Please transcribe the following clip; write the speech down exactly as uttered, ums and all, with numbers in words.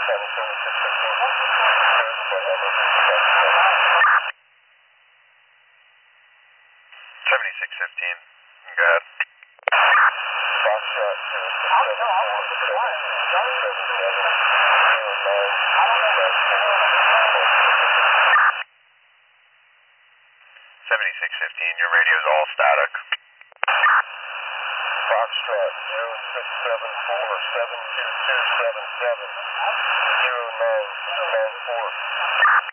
seventy-six fifteen. Go ahead. Foxtrot two six seven four seven seven zero nine seventy-six fifteen, your radio's all static. Foxtrot zero six seven four seven two two seven seven zero nine nine four.